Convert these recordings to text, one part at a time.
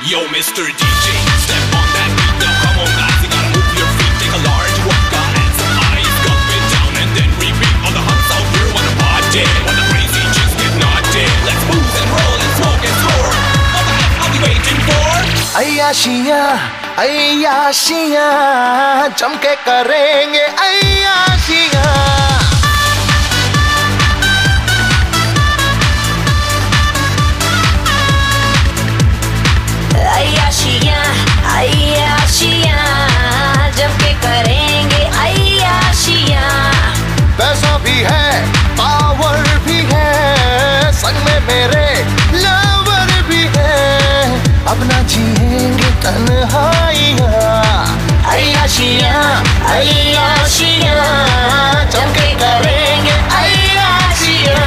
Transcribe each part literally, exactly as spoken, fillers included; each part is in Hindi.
Yo, Mister D J, step on that beat now. Come on, guys, you gotta move your feet. Take a large walk, got hands up high, gulp it down, and then repeat. All the hunks out here wanna party, when the crazy chicks get naughty. Let's booze and roll and smoke and snore. What the heck are we waiting for? अय्याशियाँ अय्याशियाँ जम के करेंगे अय्याशियाँ। अय्याशियाँ अय्याशियाँ जम के करेंगे अय्याशियाँ। पैसा भी है, पावर भी है, संग में मेरे लवर भी है। अब ना जिएंगे तन्हाइयाँ। अय्याशियाँ अय्याशियाँ जम के करेंगे अय्याशियाँ।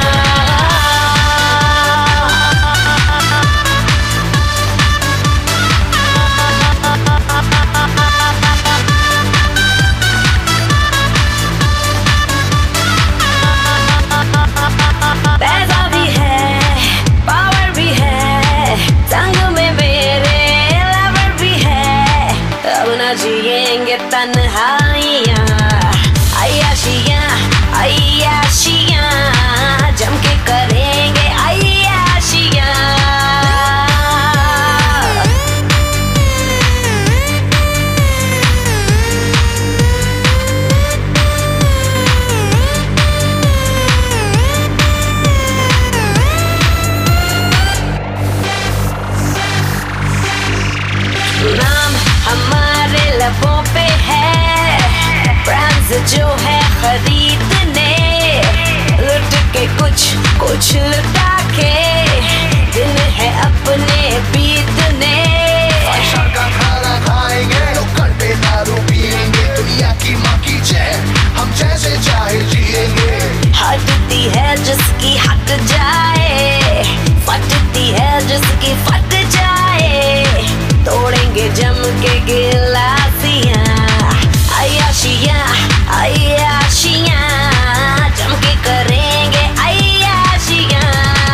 पैसा भी है, पावर भी है, संग में मेरे लवर भी है। अब ना जिएंगे तन्हाइयाँ। अय्याशियाँ अय्याशियाँ जम के करेंगे अय्याशियाँ। नाम हमारे लबों पे है, ब्रांड्स जो है खरीदने, लुट के कुछ कुछ लुटा के, दिन है अपने बीतने। बादशाह का खाना खाएंगे, नुक्कड़ पे दारू पिएंगे, दुनिया की माँ की जय, हम जैसे चाहे जिएंगे। हटती है जिसकी हट जाए, फटती है जिसकी फट जाए, तोड़ेंगे जम के गिलासियाँ। अय्याशियाँ अय्याशियाँ जम के करेंगे अय्याशियाँ।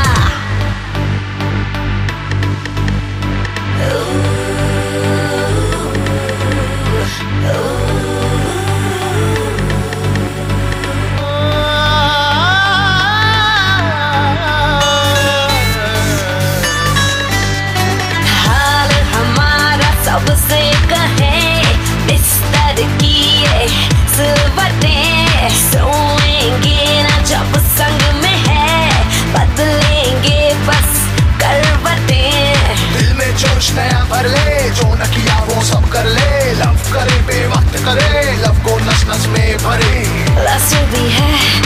हाल हमारा सबसे कहें, बिस्तर किए सिलवटें, सोएंगे ना जब संग में है, बदलेंगे बस करवटें। दिल में जोश नया भर ले, जो न किया वो सब कर ले, लव करे बेवक्त करे, लव को नस नस में भरे। लस्सी भी है,